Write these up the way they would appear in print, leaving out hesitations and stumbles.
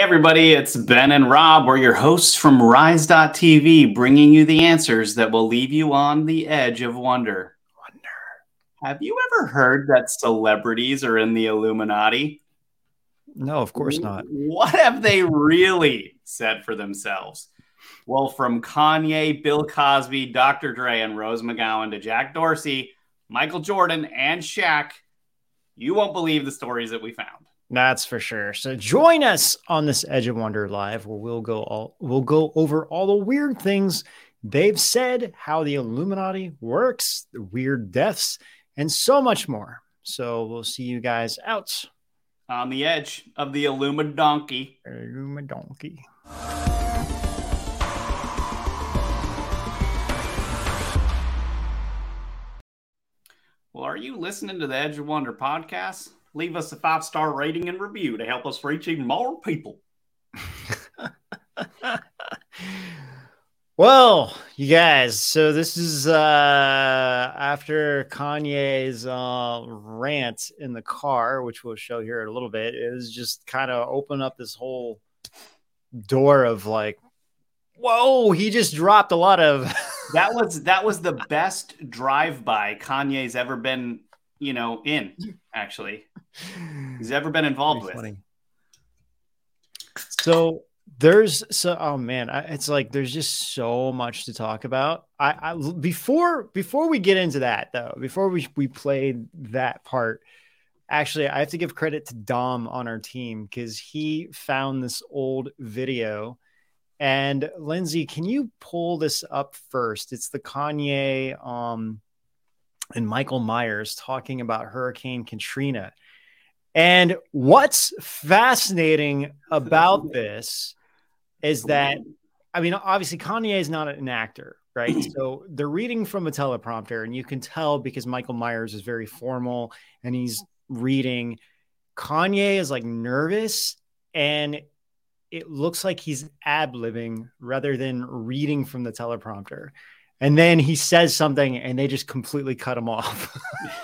everybody, it's Ben and Rob. We're your hosts from Rise.tv, bringing you the answers that will leave you on the edge of wonder. Have you ever heard that celebrities are in the Illuminati? No, of course not. What have they really said for themselves? Well, from Kanye, Bill Cosby, Dr. Dre, and Rose McGowan to Jack Dorsey, Michael Jordan, and Shaq, you won't believe the stories that we found. That's for sure. So join us on this Edge of Wonder Live, where we'll go over all the weird things they've said, how the Illuminati works, the weird deaths, and so much more. So we'll see you guys out on the edge of the Illumidonkey. Illumidonkey. Well, are you listening to the Edge of Wonder podcast? Leave us a 5-star rating and review to help us reach even more people. Well, you guys, so this is after Kanye's rant in the car, which we'll show here in a little bit. It was just kind of open up this whole door of like, whoa, he just dropped a lot of that was the best drive-by Kanye's ever been, in, actually. He's ever been involved with. Funny. Oh man, it's like there's just so much to talk about. Before we get into that though, before we played that part, actually I have to give credit to Dom on our team because he found this old video. And Lindsay, can you pull this up first? It's the Kanye and Michael Myers talking about Hurricane Katrina. And what's fascinating about this is that, I mean, obviously Kanye is not an actor, right? So they're reading from a teleprompter, and you can tell because Michael Myers is very formal and he's reading. Kanye is like nervous, and it looks like he's ad-libbing rather than reading from the teleprompter. And then he says something and they just completely cut him off.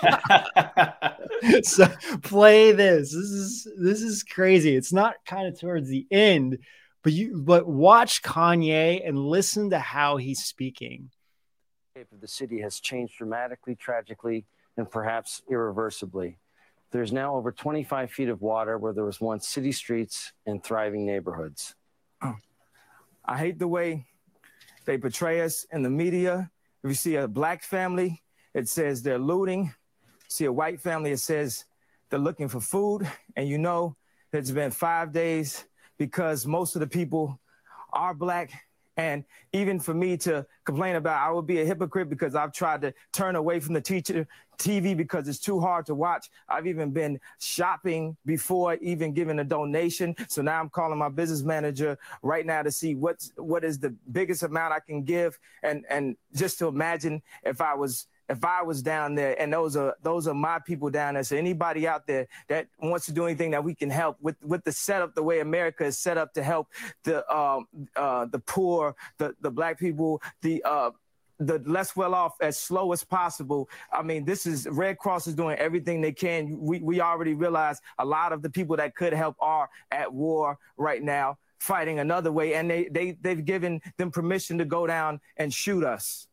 So play this. This is crazy. It's not kind of towards the end, but watch Kanye and listen to how he's speaking. The city has changed dramatically, tragically, and perhaps irreversibly. There's now over 25 feet of water where there was once city streets and thriving neighborhoods. I hate the way they portray us in the media. If you see a black family, it says they're looting. See a white family, it says they're looking for food. And you know, it's been 5 days because most of the people are black. And even for me to complain about, I would be a hypocrite because I've tried to turn away from the TV because it's too hard to watch. I've even been shopping before even giving a donation. So now I'm calling my business manager right now to see what is the biggest amount I can give. And just to imagine if I was down there, and those are my people down there. So anybody out there that wants to do anything that we can help with the setup, the way America is set up to help the poor, the black people, the less well off as slow as possible. I mean, Red Cross is doing everything they can. We already realize a lot of the people that could help are at war right now, fighting another way, and they've given them permission to go down and shoot us.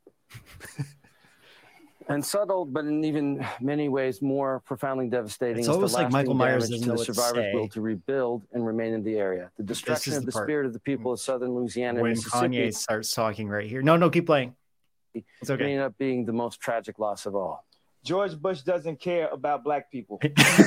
And subtle, but in even many ways more profoundly devastating. It's almost like Michael Myers doesn't know the what to survivors' say. will to rebuild and remain in the area. The destruction of the spirit of the people of southern Louisiana when and Mississippi. Kanye starts talking right here. No, keep playing. It's okay. Ended up being the most tragic loss of all. George Bush doesn't care about black people.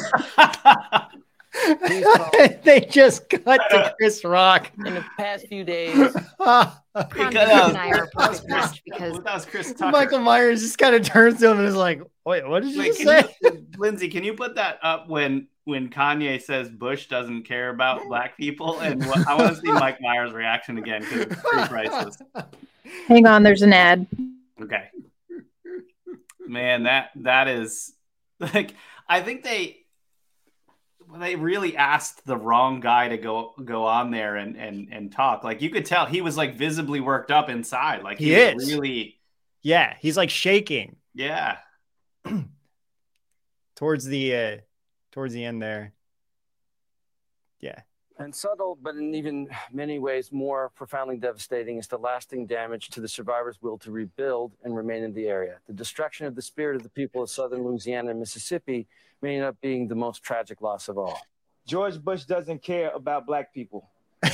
They just cut to Chris Rock. In the past few days, Because and I are a perfect match because that was Chris Tucker. Michael Myers just kind of turns to him and is like, wait, what did you say? Lindsay, can you put that up when Kanye says Bush doesn't care about black people? And I want to see Mike Myers' reaction again because it's pretty priceless. Hang on, there's an ad. Okay. Man, that is like, I think they really asked the wrong guy to go on there and talk. Like, you could tell he was like visibly worked up inside. Like he is really, yeah, he's like shaking. Yeah. Towards the end there. Yeah. And subtle, but in even many ways more profoundly devastating, is the lasting damage to the survivors' will to rebuild and remain in the area. The destruction of the spirit of the people of southern Louisiana and Mississippi may end up being the most tragic loss of all. George Bush doesn't care about black people.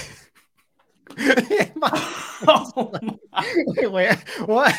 Oh Wait, what?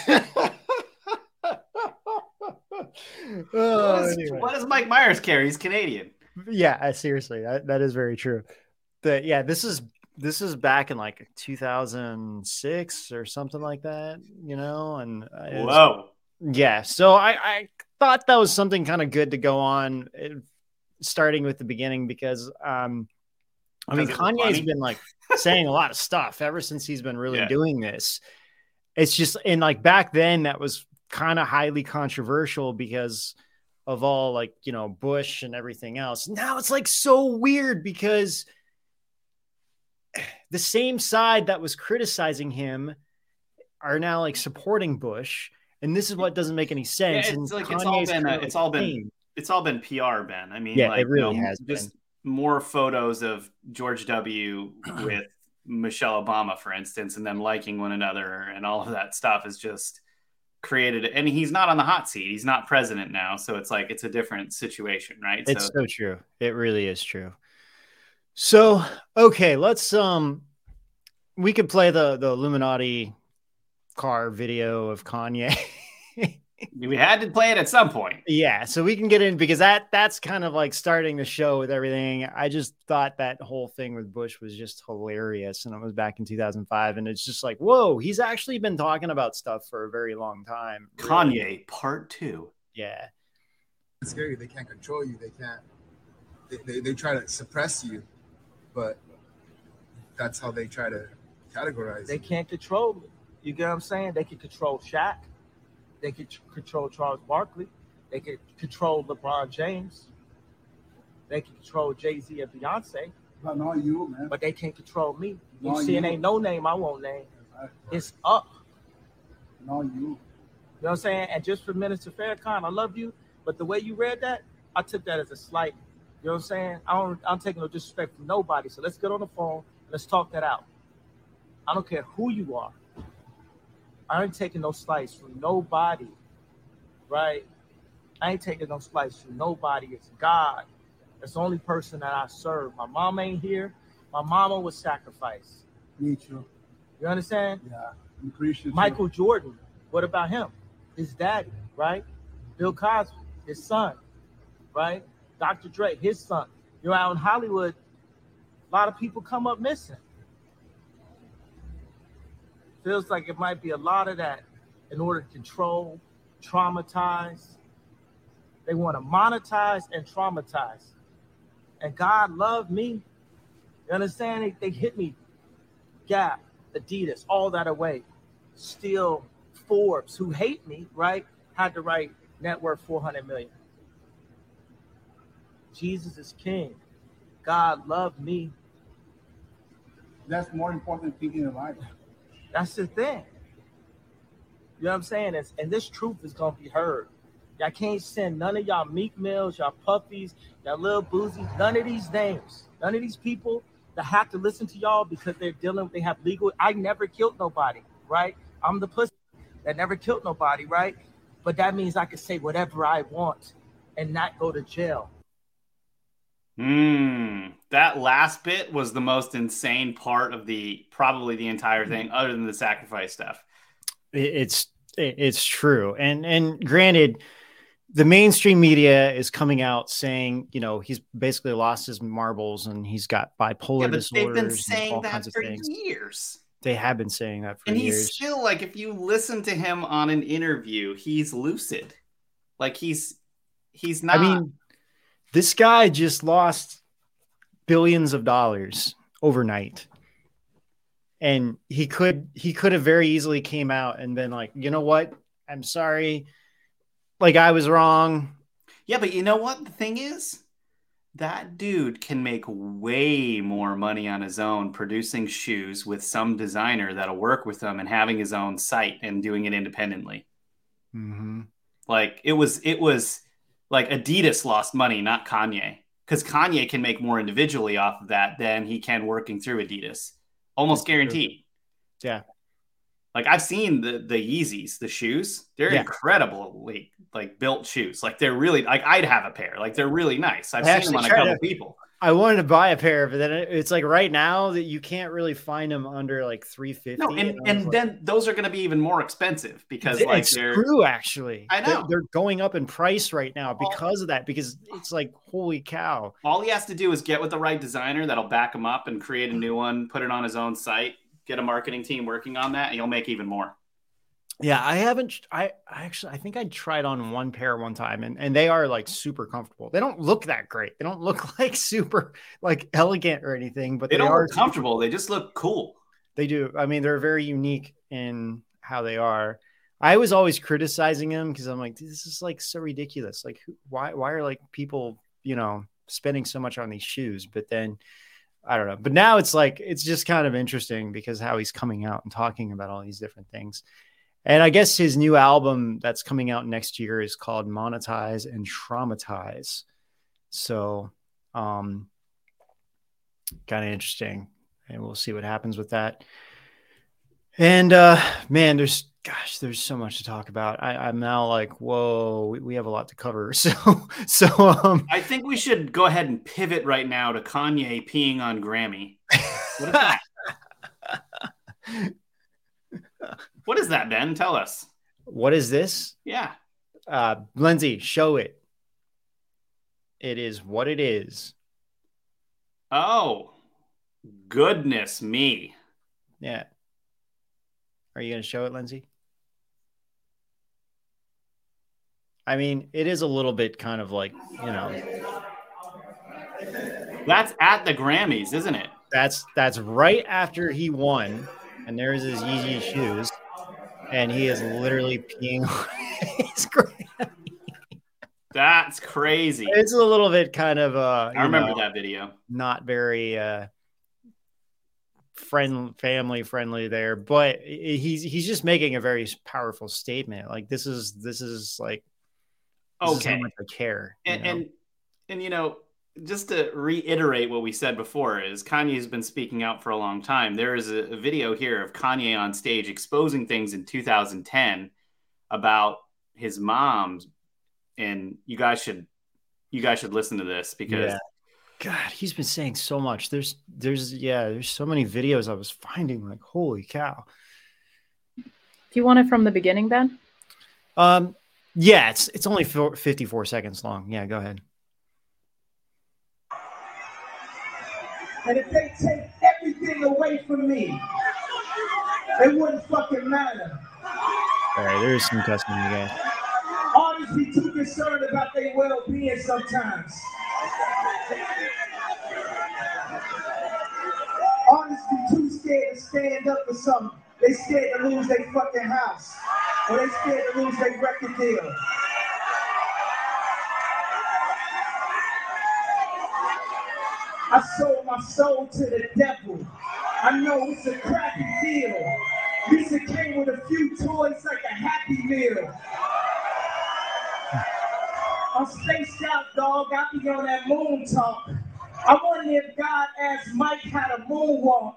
Anyway. What does Mike Myers care? He's Canadian. Yeah, seriously, that is very true. Yeah, this is back in like 2006 or something like that, and Whoa. Yeah, so I thought that was something kind of good to go on, starting with the beginning, because Kanye's been like saying a lot of stuff ever since he's been really doing this. It's just, and like back then that was kind of highly controversial because of all like, Bush and everything else. Now it's like so weird because the same side that was criticizing him are now like supporting Bush. And this is what doesn't make any sense. Yeah, it's all been PR, Ben. I mean, it really has just more photos of George W. with Michelle Obama, for instance, and them liking one another and all of that stuff is just created. And he's not on the hot seat. He's not president now. So it's like, it's a different situation, right? It's so true. It really is true. So, okay, let's, we could play the Illuminati car video of Kanye. We had to play it at some point. Yeah, so we can get in because that's kind of like starting the show with everything. I just thought that whole thing with Bush was just hilarious, and it was back in 2005, and it's just like, whoa, he's actually been talking about stuff for a very long time. Really. Kanye Part 2. Yeah. It's scary. They can't control you. They can't. They try to suppress you, but that's how they try to categorize. They can't control me. You get what I'm saying? They can control Shaq. They could control Charles Barkley. They could control LeBron James. They can control Jay-Z and Beyonce. But not you, man. But they can't control me. You see, it ain't no name I won't name. It's up. Not you. You know what I'm saying? And just for Minister Farrakhan, I love you, but the way you read that, I took that as a slight. You know what I'm saying? I'm taking no disrespect from nobody. So let's get on the phone. Let's talk that out. I don't care who you are. I ain't taking no slice from nobody, right? I ain't taking no slice from nobody. It's God. That's the only person that I serve. My mom ain't here. My mama was sacrificed. Me too. You understand? Yeah. I'm Christian. Michael Jordan. What about him? His daddy, right? Bill Cosby, his son, right? Dr. Dre, his son. You're out in Hollywood, a lot of people come up missing. Feels like it might be a lot of that in order to control, traumatize. They want to monetize and traumatize. And God loved me. You understand? They hit me. Gap, Adidas, all that away. Still, Forbes, who hate me, right, had to write net worth 400 million. Jesus is king. God loved me. That's more important than thinking in life. That's the thing. You know what I'm saying? And this truth is going to be heard. Y'all can't send none of y'all Meek Mills, y'all Puffies, y'all Lil Boozy, none of these names, none of these people that have to listen to y'all because they have legal. I never killed nobody, right? I'm the pussy that never killed nobody, right? But that means I can say whatever I want and not go to jail. That last bit was the most insane part of probably the entire thing, other than the sacrifice stuff. It's true. And granted, the mainstream media is coming out saying, he's basically lost his marbles and he's got bipolar disorders. They've been saying that for years. They have been saying that for years. And years. He's still, like, if you listen to him on an interview, he's lucid. Like, he's not. I mean, this guy just lost billions of dollars overnight. And he could have very easily came out and been like, you know what? I'm sorry. Like, I was wrong. Yeah, but you know what? The thing is, that dude can make way more money on his own producing shoes with some designer that'll work with him and having his own site and doing it independently. Mm-hmm. Like, it was like Adidas lost money, not Kanye. because Kanye can make more individually off of that than he can working through Adidas. Almost guaranteed. Yeah. Like I've seen the Yeezys, the shoes. They're incredibly like built shoes. Like they're really like I'd have a pair. Like they're really nice. I've seen them on a couple people. I wanted to buy a pair, but then it's like right now that you can't really find them under like $350. No, and then those are going to be even more expensive because like it's true. Actually, I know they're going up in price right now because of that. Because it's like holy cow! All he has to do is get with the right designer that'll back him up and create a new one, put it on his own site. Get a marketing team working on that and you'll make even more. Yeah, I think I tried on one pair one time and they are like super comfortable. They don't look that great. They don't look like super like elegant or anything, but they don't look comfortable. They just look cool. They do. I mean, they're very unique in how they are. I was always criticizing them because I'm like, this is like so ridiculous. Like why are like people, spending so much on these shoes? But then I don't know. But now it's like, it's just kind of interesting because how he's coming out and talking about all these different things. And I guess his new album that's coming out next year is called Monetize and Traumatize. So kind of interesting. And we'll see what happens with that. And man, there's so much to talk about. I'm now like, whoa, we have a lot to cover. So I think we should go ahead and pivot right now to Kanye peeing on Grammy. What is that? What is that, Ben? Tell us. What is this? Yeah. Lindsay, show it. It is what it is. Oh, goodness me. Yeah. Are you going to show it, Lindsay? I mean, it is a little bit kind of like, That's at the Grammys, isn't it? That's right after he won. And there's his Yeezy shoes. And he is literally peeing on his Grammy. That's crazy. It's a little bit kind of I remember that video. Not very family friendly there, but he's just making a very powerful statement. Like this is like okay, how much I care. And just to reiterate what we said before is Kanye's been speaking out for a long time. There is a video here of Kanye on stage exposing things in 2010 about his mom, and you guys should listen to this because God, he's been saying so much. There's so many videos I was finding like holy cow. Do you want it from the beginning, Ben? Yeah, it's only 54 seconds long. Yeah, go ahead. And if they take everything away from me, it wouldn't fucking matter. All right, there's some cussing, you guys. Artists be too concerned about their well-being sometimes. Artists be too scared to stand up for something. They scared to lose their fucking house. Or they scared to lose their record deal. I sold my soul to the devil. I know it's a crappy deal. Lisa came with a few toys like a Happy Meal. I'm spaced out, dog. I be on that moon talk. I wonder if God asked Mike how to moonwalk.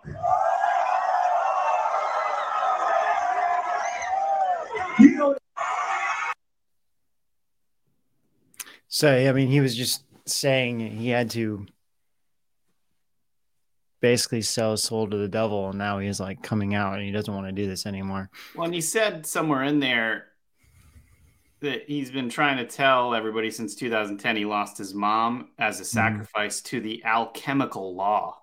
So, I mean, he was just saying he had to basically sell his soul to the devil, and now he's like coming out and he doesn't want to do this anymore. Well, and he said somewhere in there that he's been trying to tell everybody since 2010 he lost his mom as a sacrifice to the alchemical law.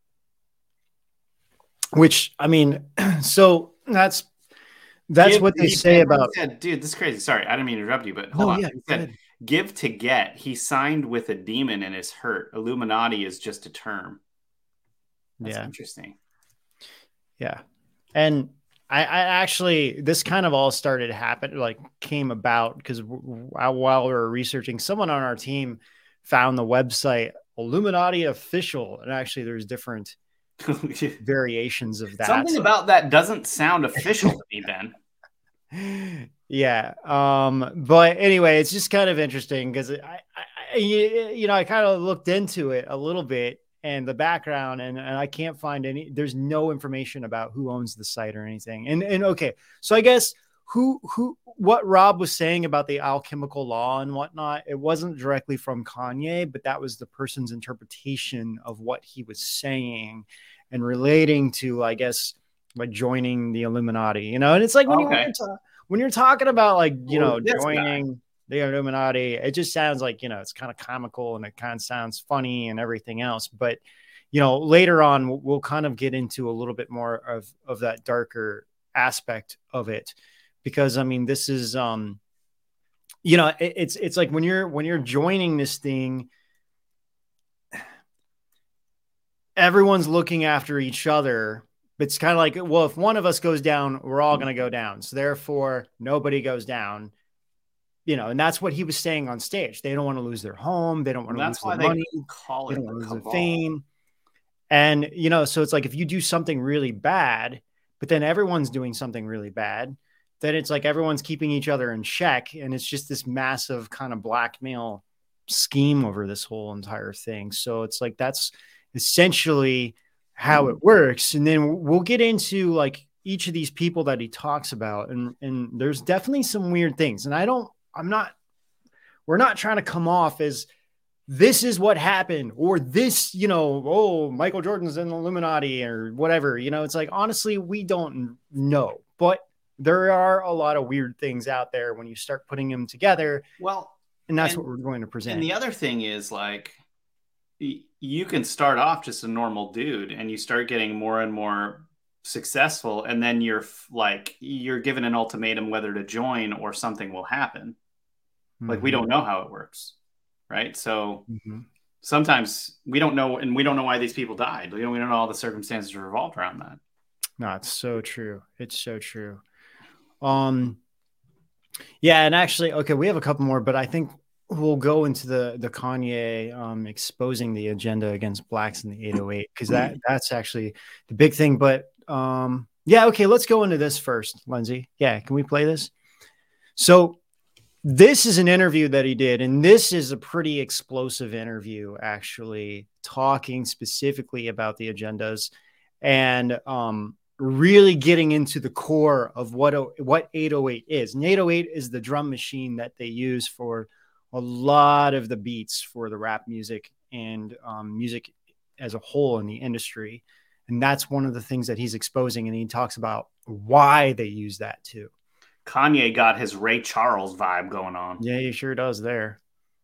Which, I mean, so that's what they say about. Said, dude, this is crazy. Sorry, I didn't mean to interrupt you, but hold on. Yeah, he said, give to get. He signed with a demon and is hurt. Illuminati is just a term. That's interesting. Yeah. And I actually, this kind of all started came about because while we were researching, someone on our team found the website Illuminati Official. And actually there's different variations of that. Something about that doesn't sound official to me, Ben. Yeah. But anyway, it's just kind of interesting because you know, I kind of looked into it a little bit and the background, and I can't find there's no information about who owns the site or anything. And okay, so I guess what Rob was saying about the alchemical law and whatnot, it wasn't directly from Kanye, but that was the person's interpretation of what he was saying and relating to, I guess, like joining the Illuminati, you know. And it's like when you're talking about like, you know, joining the Illuminati, it just sounds like, you know, it's kind of comical and it kind of sounds funny and everything else. But, you know, later on, we'll kind of get into a little bit more of that darker aspect of it, because I mean, this is, you know, it's like when you're joining this thing, everyone's looking after each other. But it's kind of like, well, if one of us goes down, we're all going to go down. So therefore, nobody goes down. You know, and that's what he was saying on stage. They don't want to lose their home. They don't want to lose their money. They don't want to lose their fame. And, you know, so it's like if you do something really bad, but then everyone's doing something really bad, then it's like everyone's keeping each other in check. And it's just this massive kind of blackmail scheme over this whole entire thing. So it's like that's essentially how it works. And then we'll get into like each of these people that he talks about. And there's definitely some weird things. And we're not trying to come off as this is what happened or this, you know, oh, Michael Jordan's in the Illuminati or whatever, you know. It's like, honestly, we don't know, but there are a lot of weird things out there when you start putting them together. Well, and that's what we're going to present. And the other thing is like, you can start off just a normal dude and you start getting more and more successful. And then you're given an ultimatum whether to join or something will happen. Like we don't know how it works. Right. So sometimes we don't know, and we don't know why these people died. We don't know all the circumstances revolved around that. No, it's so true. It's so true. Yeah. And actually, okay, we have a couple more, but I think we'll go into the Kanye exposing the agenda against blacks in the 808, because that's actually the big thing. But yeah, okay, let's go into this first, Lindsay. Yeah, can we play this? So this is an interview that he did, and this is a pretty explosive interview, actually, talking specifically about the agendas and really getting into the core of what 808 is. And 808 is the drum machine that they use for a lot of the beats for the rap music and music as a whole in the industry. And that's one of the things that he's exposing. And he talks about why they use that too. Kanye got his Ray Charles vibe going on. Yeah, he sure does there.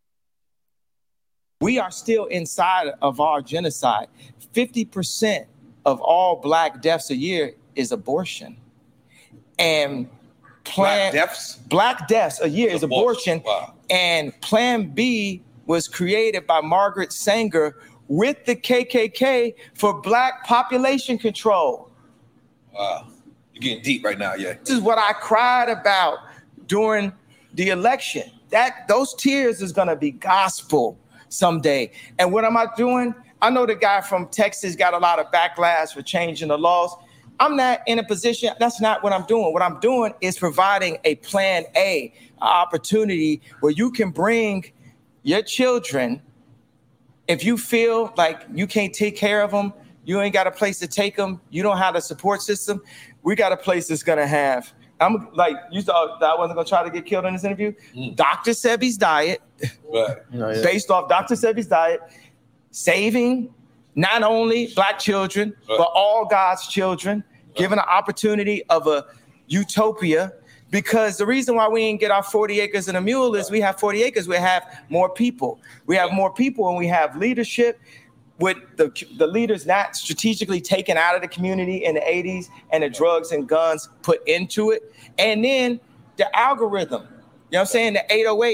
We are still inside of our genocide. 50% of all black deaths a year is abortion. And black deaths a year is abortion. Wow. And Plan B was created by Margaret Sanger with the KKK for black population control. Wow. You're getting deep right now, yeah. This is what I cried about during the election. Those tears is gonna be gospel someday. And what am I doing? I know the guy from Texas got a lot of backlash for changing the laws. I'm not in a position, that's not what I'm doing. What I'm doing is providing a plan A, an opportunity where you can bring your children. If you feel like you can't take care of them, you ain't got a place to take them, you don't have a support system, we got a place that's gonna have, I'm like, you thought that I wasn't gonna try to get killed in this interview? Dr. Sebi's diet, based off Dr. Sebi's diet, saving not only black children, but all God's children, given an opportunity of a utopia. Because the reason why we didn't get our 40 acres and a mule is we have 40 acres, we have more people. We have more people and we have leadership with the leaders not strategically taken out of the community in the 80s and the drugs and guns put into it. And then the algorithm, you know what I'm saying? The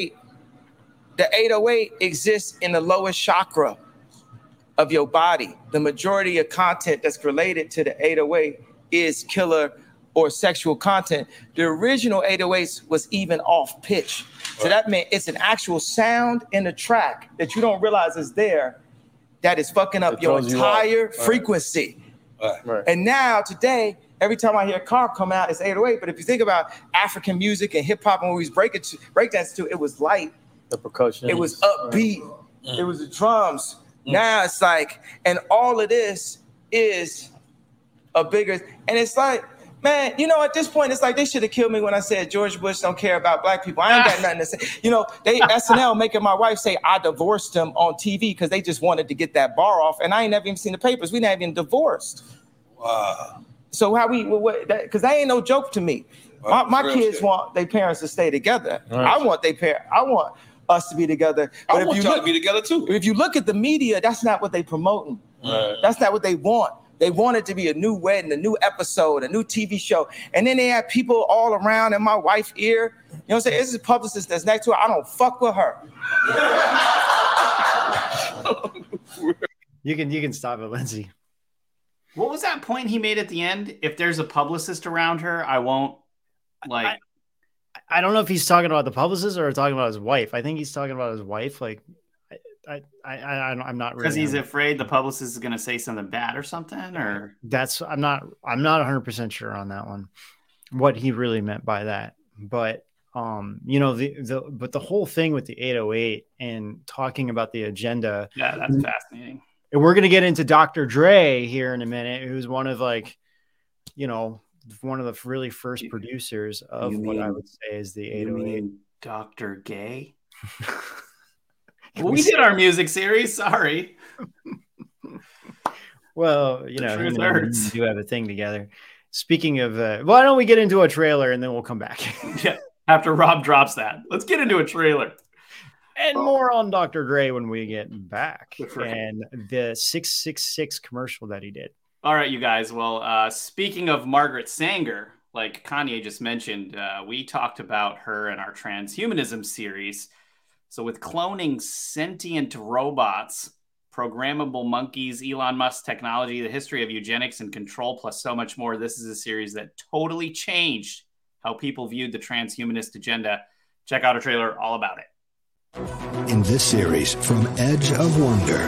808 exists in the lowest chakra of your body. The majority of content that's related to the 808 is killer or sexual content. The original 808s was even off pitch. So that meant it's an actual sound in the track that you don't realize is there that is fucking up your entire frequency. And now today, every time I hear a car come out, it's 808. But if you think about African music and hip hop and what we breakdance to, it was light The percussion. It was upbeat. It was the drums. Now it's like, and all of this is a bigger, and it's like, man, you know, at this point, it's like they should have killed me when I said George Bush don't care about black people. I ain't got nothing to say. You know, they SNL making my wife say I divorced him on TV because they just wanted to get that bar off, and I ain't never even seen the papers. We not even divorced. Wow. So how we, because that ain't no joke to me. My kids want their parents to stay together. Right. I want us to be together. But I want y'all to be together too. If you look at the media, that's not what they promoting. Right. That's not what they want. They want it to be a new wedding, a new episode, a new TV show. And then they have people all around in my wife's ear. You know what I'm saying? This is a publicist that's next to her. I don't fuck with her. You can stop it, Lindsay. What was that point he made at the end? If there's a publicist around her, I won't like. I don't know if he's talking about the publicist or talking about his wife. I think he's talking about his wife. Like, I'm not really, because he's afraid the publicist is going to say something bad or something. Or I'm not 100% sure on that one, what he really meant by that. But you know, the whole thing with the 808 and talking about the agenda. Yeah, that's fascinating. And we're going to get into Dr. Dre here in a minute, who's one of one of the really first producers of what I would say is the 808. Dr. Gay? We did our music series. Sorry. Well, you know, him and I do have a thing together. Speaking of, why don't we get into a trailer and then we'll come back? Yeah, after Rob drops that. Let's get into a trailer. And more on Dr. Dre when we get back. And the 666 commercial that he did. All right, you guys. Well, speaking of Margaret Sanger, like Kanye just mentioned, we talked about her in our transhumanism series. So with cloning sentient robots, programmable monkeys, Elon Musk technology, the history of eugenics and control, plus so much more, this is a series that totally changed how people viewed the transhumanist agenda. Check out a trailer all about it. In this series, From Edge of Wonder,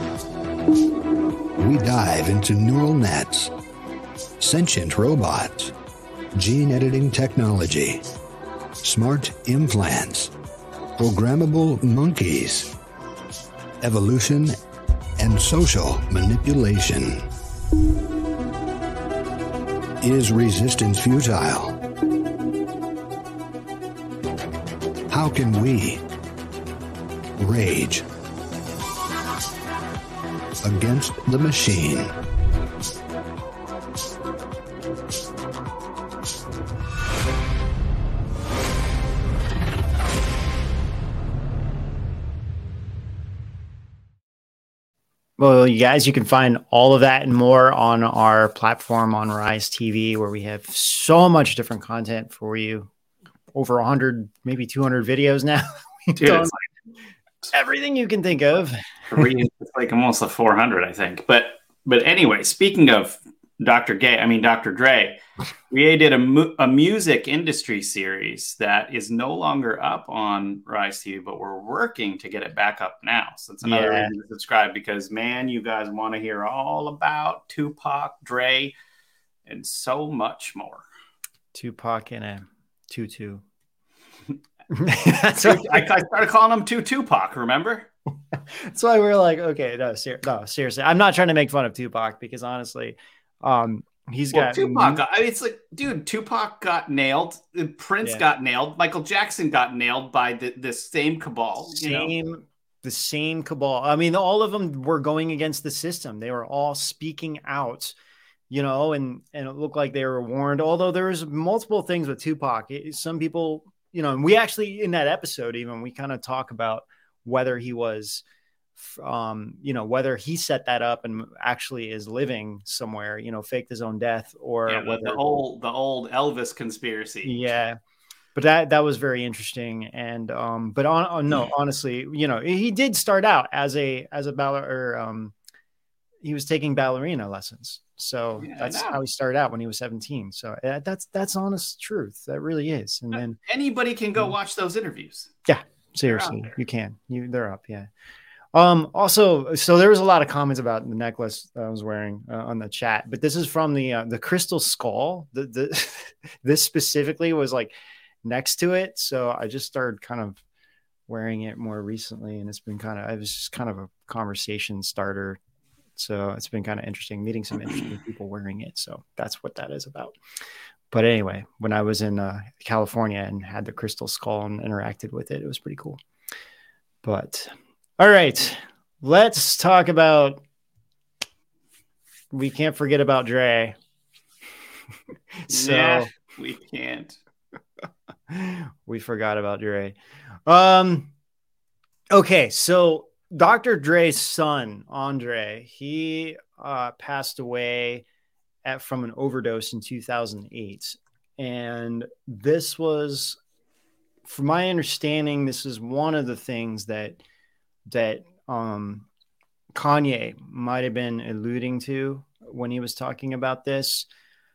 we dive into neural nets, sentient robots, gene editing technology, smart implants, programmable monkeys, evolution, and social manipulation. Is resistance futile? How can we rage against the machine? Well, you guys, you can find all of that and more on our platform on Rise TV, where we have so much different content for you. Over 100, maybe 200 videos now. Dude, it's everything you can think of. It's like almost a 400, I think. But anyway, speaking of Dr. Dre, we did a music industry series that is no longer up on Rise TV, but we're working to get it back up now. So it's another reason to subscribe, because, man, you guys want to hear all about Tupac, Dre, and so much more. Tupac in a tutu. That's what I started calling him Tupac, remember? That's why we're like, okay, no, seriously. I'm not trying to make fun of Tupac, because honestly, got Tupac. It's like, dude, Tupac got nailed. Prince got nailed. Michael Jackson got nailed by the same cabal. The same cabal. I mean, all of them were going against the system. They were all speaking out, and it looked like they were warned. Although there was multiple things with Tupac. Some people, and we actually, in that episode, even, we kind of talk about whether he was, whether he set that up and actually is living somewhere, faked his own death, or whether the old Elvis conspiracy. Yeah. But that was very interesting. And, honestly, he did start out as a ballerina, he was taking ballerina lessons. So that's how he started out when he was 17. So that's honest truth. That really is. And then anybody can go watch those interviews. Yeah, seriously, you can. They're up. Yeah. Also, so there was a lot of comments about the necklace that I was wearing on the chat, but this is from the crystal skull. This specifically was like next to it. So I just started kind of wearing it more recently, and it was just kind of a conversation starter. So it's been kind of interesting meeting some interesting people wearing it. So that's what that is about. But anyway, when I was in California and had the crystal skull and interacted with it, it was pretty cool. But all right, let's talk about, we can't forget about Dre. So we can't. We forgot about Dre. Okay, so Dr. Dre's son, Andre, he passed away from an overdose in 2008. And this was, from my understanding, this is one of the things that Kanye might have been alluding to when he was talking about this.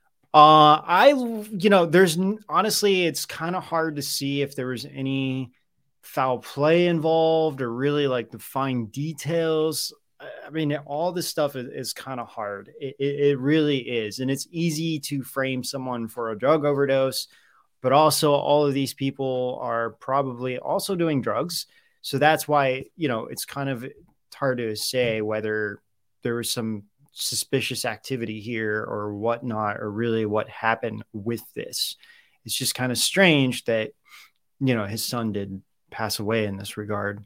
There's honestly, it's kind of hard to see if there was any foul play involved or really like the fine details. I mean, all this stuff is kind of hard. It really is. And it's easy to frame someone for a drug overdose, but also all of these people are probably also doing drugs. So that's why, it's hard to say whether there was some suspicious activity here or whatnot, or really what happened with this. It's just kind of strange that, his son did pass away in this regard.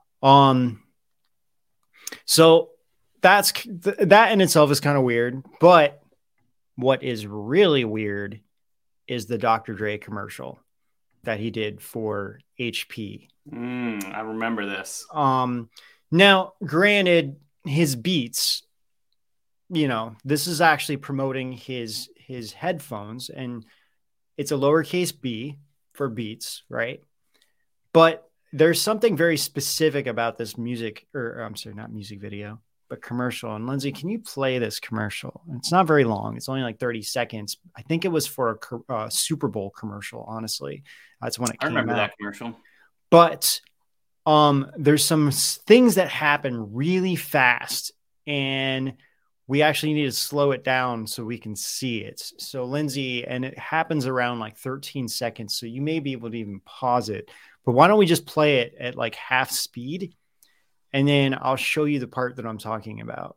So that in itself is kind of weird, but what is really weird is the Dr. Dre commercial that he did for HP. I remember this. Now, granted, his Beats, this is actually promoting his headphones, and it's a lowercase b for Beats, right? But there's something very specific about this music, or I'm sorry, not music video, but commercial. And Lindsay, can you play this commercial? It's not very long. It's only like 30 seconds. I think it was for a Super Bowl commercial, honestly. That's when it came out. I remember that commercial. But there's some things that happen really fast, and we actually need to slow it down so we can see it. So Lindsay, and it happens around like 13 seconds. So you may be able to even pause it. But why don't we just play it at like half speed, and then I'll show you the part that I'm talking about.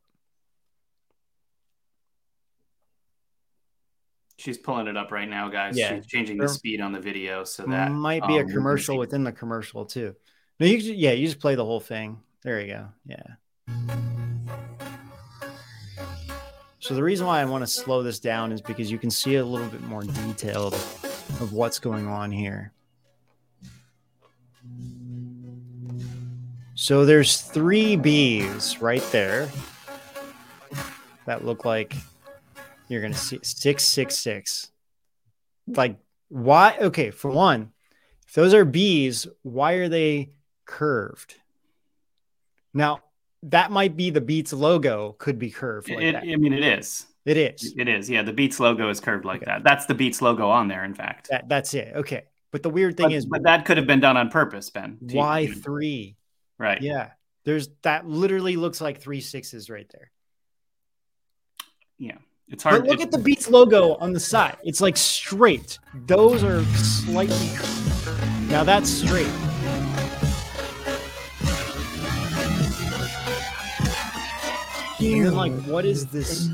She's pulling it up right now, guys. Yeah. She's changing the speed on the video so that might be a commercial within the commercial too. No, you just play the whole thing. There you go. Yeah. So the reason why I want to slow this down is because you can see a little bit more detailed of what's going on here. So there's 3 B's right there that look like you're going to see 666. Like, why? Okay, for one, if those are B's, why are they curved? Now, that might be the Beats logo could be curved like that. I mean, it is. It is. It is. Yeah, the Beats logo is curved like that. That's the Beats logo on there, in fact. That's it. Okay. But the weird thing is... But that could have been done on purpose, Ben. Why 3? Right. Yeah. That literally looks like 3 6s right there. Yeah. It's hard. But look at the Beats logo on the side. It's like straight. Those are slightly curved. Now that's straight. And then, like, what is this?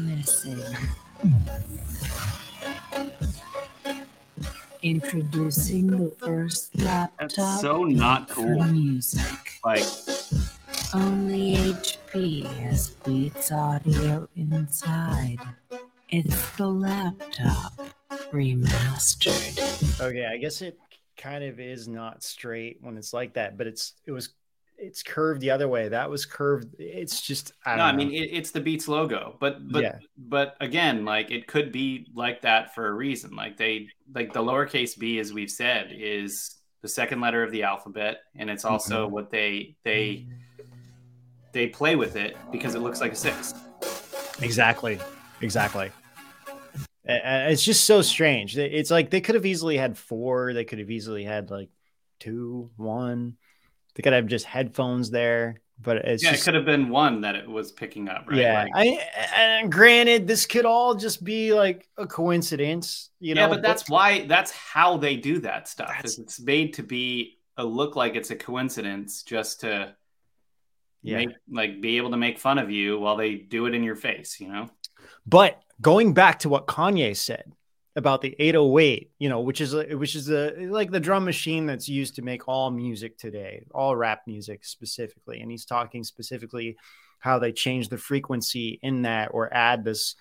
Introducing the first laptop. That's so not cool. For music. Like, only HP has Beats audio inside. It's the laptop remastered. Okay, I guess it kind of is not straight when it's like that, but it's curved the other way. That was curved. It's just I mean, it's the Beats logo, but again, like, it could be like that for a reason. Like the lowercase b, as we've said, is the second letter of the alphabet, and it's also what they play with it because it looks like a 6. Exactly. It's just so strange. It's like they could have easily had 4. They could have easily had like 2, 1. They could have just headphones there, but it could have been 1 that it was picking up, right? Yeah, and granted, this could all just be like a coincidence, Yeah, but that's how they do that stuff. It's made to be look like it's a coincidence just to Yeah. be able to make fun of you while they do it in your face, you know? But going back to what Kanye said about the 808, you know, which is like the drum machine that's used to make all music today, all rap music specifically. And he's talking specifically how they change the frequency in that or add this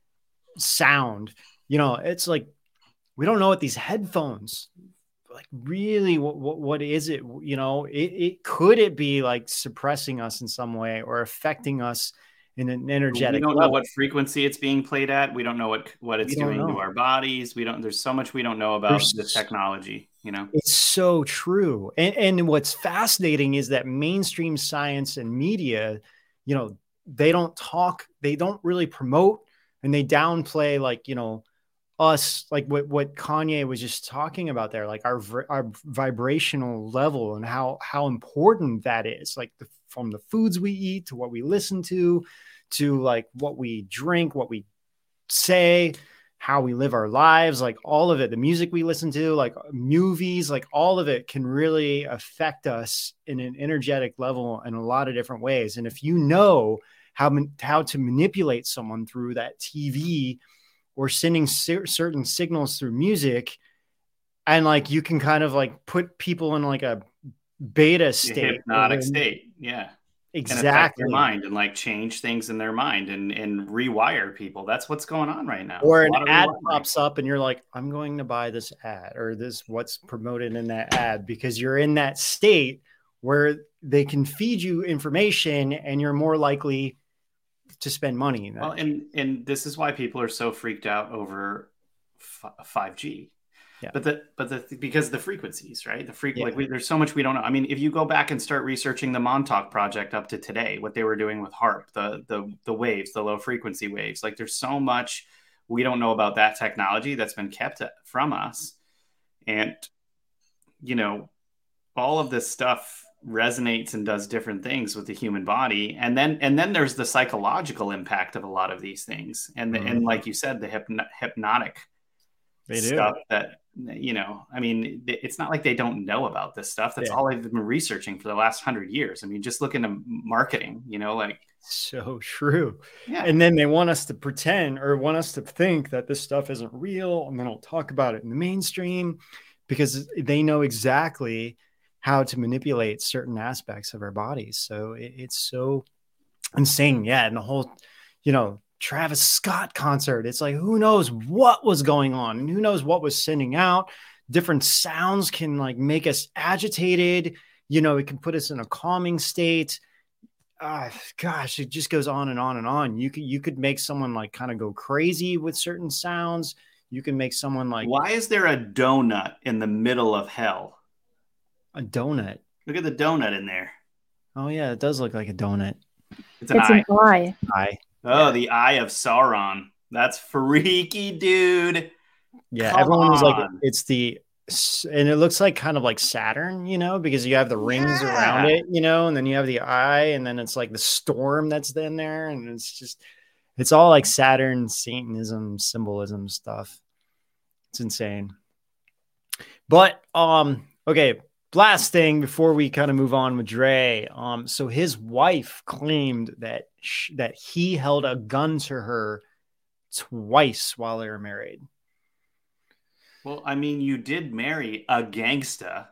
sound. You know, it's like, we don't know what these headphones like really what is it, you know, could it be like suppressing us in some way or affecting us in an energetic We don't level? know what frequency it's being played at. We don't know what it's doing to our bodies. There's so much we don't know about the technology, you know? It's so true. And what's fascinating is that mainstream science and media, you know, they don't really promote, and they downplay, like, you know, us, like what Kanye was just talking about there, like our vibrational level and how important that is, like from the foods we eat to what we listen to like what we drink, what we say, how we live our lives, like all of it, the music we listen to, like movies, like all of it can really affect us in an energetic level in a lot of different ways. And if you know how to manipulate someone through that TV or sending certain signals through music, and like you can kind of like put people in like a beta state, hypnotic state. Yeah, exactly. And affect their mind and like change things in their mind and rewire people. That's what's going on right now. Or an ad pops up and you're like, I'm going to buy this ad or this, what's promoted in that ad, because you're in that state where they can feed you information and you're more likely to spend money in that. Well, and this is why people are so freaked out over 5G. Yeah. But because of the frequencies, right? There's so much we don't know. I mean, if you go back and start researching the Montauk project up to today, what they were doing with HAARP, the waves, the low frequency waves, like there's so much we don't know about that technology that's been kept from us. And, you know, all of this stuff resonates and does different things with the human body. And then there's the psychological impact of a lot of these things. And and like you said, the hypnotic stuff that, you know, I mean, it's not like they don't know about this stuff. That's all they've been researching for the last 100 years. I mean, just look into marketing, you know, like. So true. Yeah. And then they want us to pretend or want us to think that this stuff isn't real. And they don't talk about it in the mainstream because they know exactly how to manipulate certain aspects of our bodies. So it's so insane. Yeah. And the whole, you know, Travis Scott concert, it's like, who knows what was going on and who knows what was sending out. Different sounds can like make us agitated. You know, it can put us in a calming state. Gosh, it just goes on and on and on. You could make someone like kind of go crazy with certain sounds. You can make someone like. Why is there a donut in the middle of hell? A donut. Look at the donut in there. Oh yeah, it does look like a donut. It's an eye. Eye. Oh, the eye of Sauron. That's freaky, dude. Yeah, everyone was like, and it looks like kind of like Saturn, you know, because you have the rings around it, you know, and then you have the eye, and then it's like the storm that's in there, and it's all like Saturn, Satanism, symbolism stuff. It's insane. But okay. Last thing before we kind of move on with Dre. So his wife claimed that he held a gun to her twice while they were married. Well, I mean, you did marry a gangsta.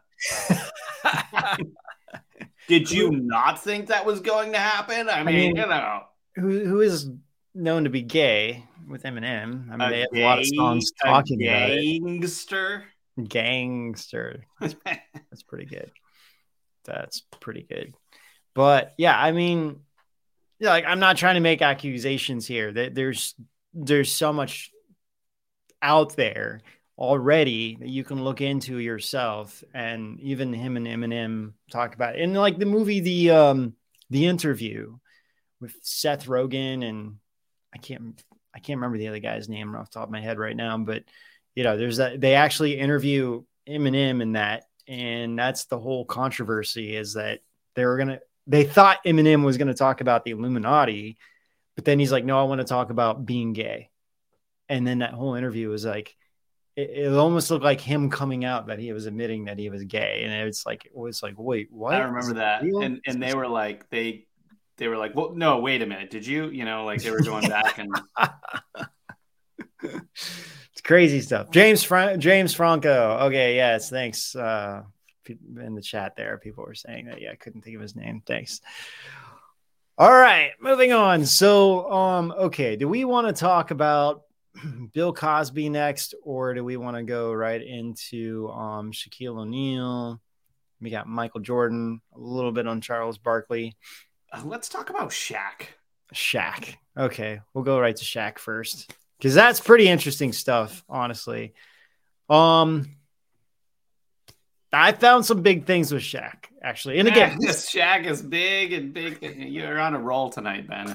Did you not think that was going to happen? I mean, you know, who is known to be gay with Eminem. I mean, they have a lot of songs talking about it. Gangster. That's pretty good. That's pretty good. But yeah, I mean, yeah, like I'm not trying to make accusations here. There's so much out there already that you can look into yourself, and even him and Eminem talk about it. And like the movie, the Interview with Seth Rogen, and I can't remember the other guy's name off the top of my head right now, but you know, there's that they actually interview Eminem in that, and that's the whole controversy is that they thought Eminem was going to talk about the Illuminati, but then he's like, no, I want to talk about being gay. And then that whole interview was like, it almost looked like him coming out that he was admitting that he was gay, and it was like, wait, what? I remember that, and they were like, they were like, well, no, wait a minute, did you, like they were going back and. It's crazy stuff. James Franco. Okay, yes, thanks. In the chat there, people were saying that. Yeah, I couldn't think of his name. Thanks. All right, moving on. So, okay, do we want to talk about Bill Cosby next, or do we want to go right into Shaquille O'Neal? We got Michael Jordan, a little bit on Charles Barkley. Let's talk about Shaq. Shaq. Okay, we'll go right to Shaq first, because that's pretty interesting stuff, honestly. I found some big things with Shaq, actually. And again, Shaq is big and big. You're on a roll tonight, Ben.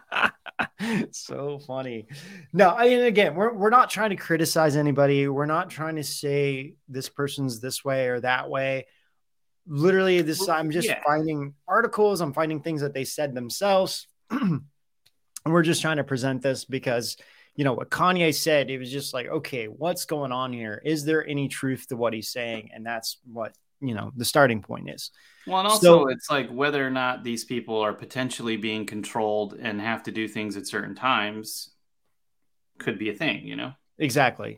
So funny. No, I mean, again, we're not trying to criticize anybody. We're not trying to say this person's this way or that way. Literally, I'm just finding articles. I'm finding things that they said themselves. And we're just trying to present this because, what Kanye said, it was just like, okay, what's going on here? Is there any truth to what he's saying? And that's what, the starting point is. Well, and also it's like whether or not these people are potentially being controlled and have to do things at certain times could be a thing, Exactly.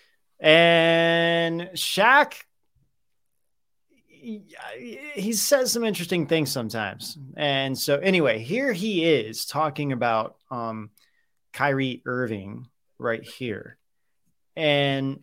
And Shaq, he says some interesting things sometimes. And so anyway, here he is talking about, Kyrie Irving right here, and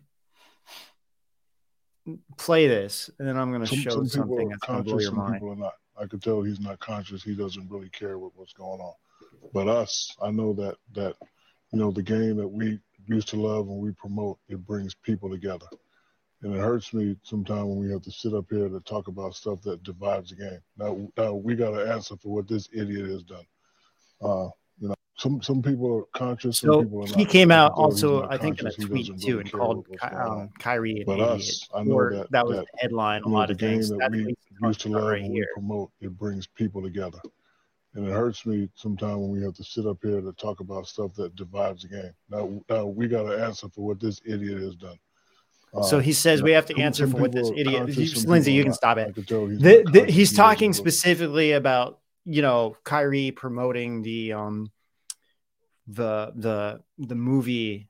play this, and then I'm going to show something that's going to blow your mind. People are not. I could tell he's not conscious. He doesn't really care what's going on. But us, I know that the game that we used to love and we promote, it brings people together, and it hurts me sometimes when we have to sit up here to talk about stuff that divides the game. Now we got to answer for what this idiot has done. Some people are conscious. Some people are not. He came out also, I think, in a tweet too, and called Kyrie an idiot. I know that was the headline. A lot of things that we used to love and we promote, it brings people together, and it hurts me sometimes when we have to sit up here to talk about stuff that divides the game. Now we got to answer for what this idiot has done. So he says we have to answer for what this idiot. Lindsay, you can stop it. He's talking specifically about Kyrie promoting the movie,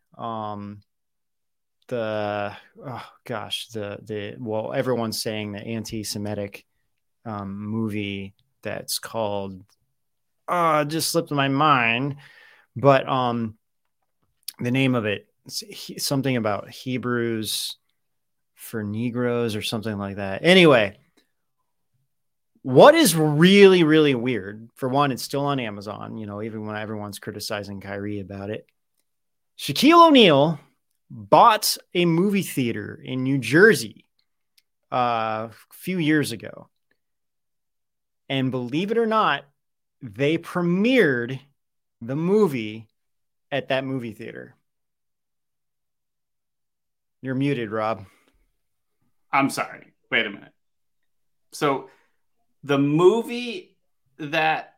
everyone's saying the anti-Semitic movie that's called just slipped my mind, but the name of it, something about Hebrews for Negroes or something like that. Anyway, what is really, really weird, for one, it's still on Amazon, even when everyone's criticizing Kyrie about it. Shaquille O'Neal bought a movie theater in New Jersey a few years ago. And believe it or not, they premiered the movie at that movie theater. You're muted, Rob. I'm sorry. Wait a minute. So the movie that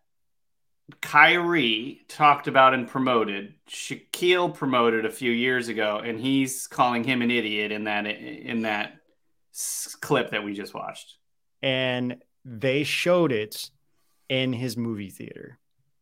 Kyrie talked about and promoted, Shaquille promoted a few years ago, and he's calling him an idiot in that clip that we just watched. And they showed it in his movie theater.